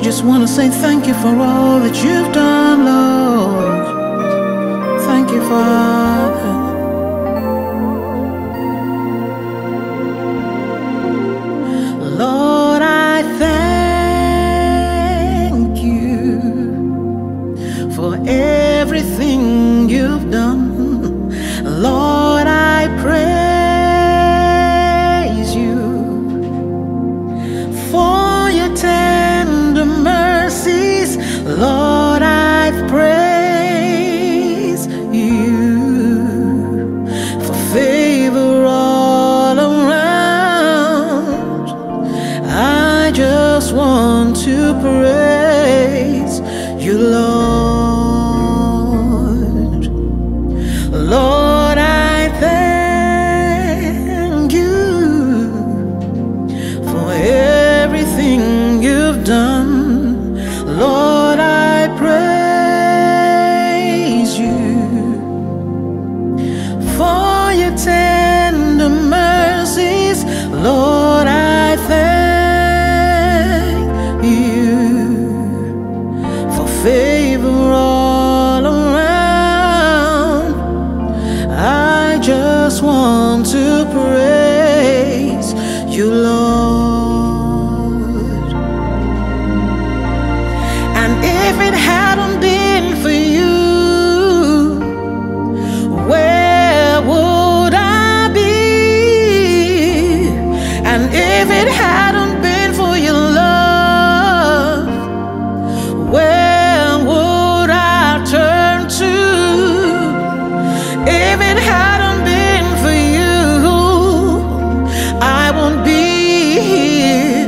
just want to say thank you for all that you've done, Lord. Thank you, Father. Lord, I thank you for everything you've done. Lord, I praise you for your tender mercies. Lord, I praise you for favor all around. I just want to praise you, Lord. Lord, I thank you for everything you've done. Lord, I praise you for your tender mercies. Lord, I thank you for favor all around. I just want to praise you, Lord. And if it hadn't been for you, where would I be? And if it hadn't been for your love, where would I turn to? If it hadn't been for you, I won't be here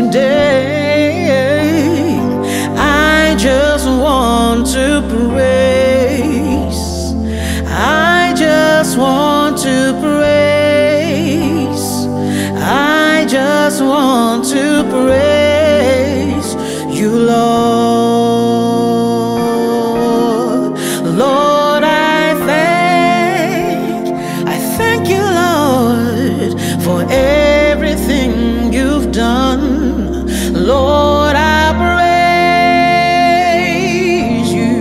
today. I just want to praise. I just want to praise. I just want to praise you, Lord. Lord, I thank you, Lord, for everything you've done. Lord, I praise you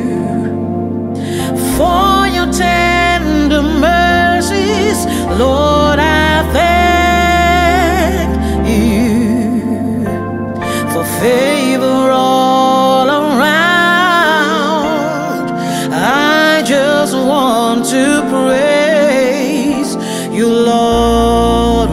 for your tender mercies. Lord, I thank you for favor all around. I just want to praise you, Lord.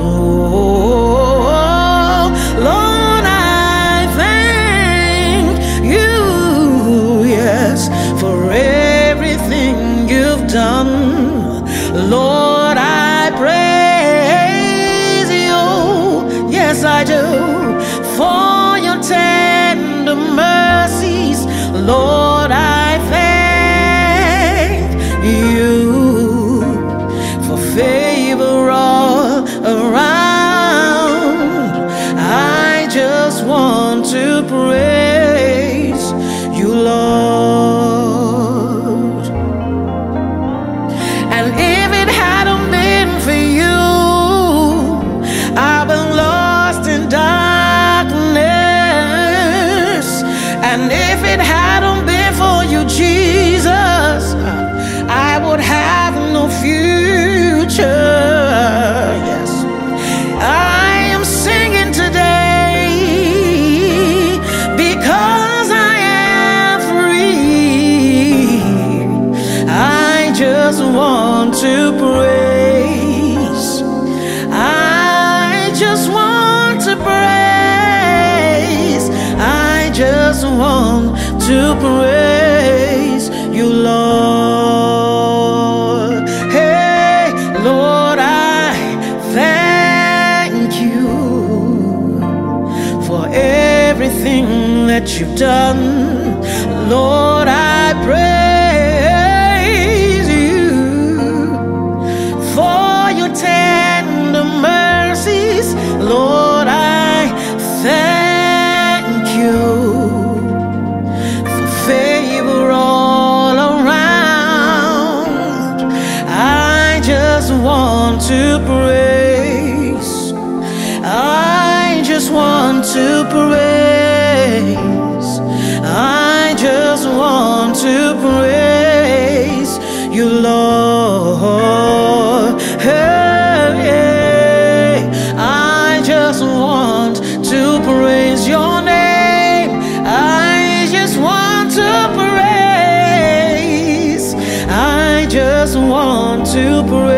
Oh, Lord, I thank you, yes, for everything you've done. Lord, I praise you, yes, I do, for your tender mercies. Lord, I thank you for favor all around. I just want to praise you, Lord. And if it hadn't been for you, I've been lost in darkness. And if it hadn't been for you, Jesus, I would have no future. Yes, I am singing today because I am free. I just want to praise. I just want to praise. I just want to praise you, Lord. Hey, Lord, I thank you for everything that you've done. Lord, I praise you for your tender mercies. Lord, I thank you for favor all around. I just want to praise. I just want to praise. you, Lord. Hey, I just want to praise your name. I just want to praise. I just want to praise.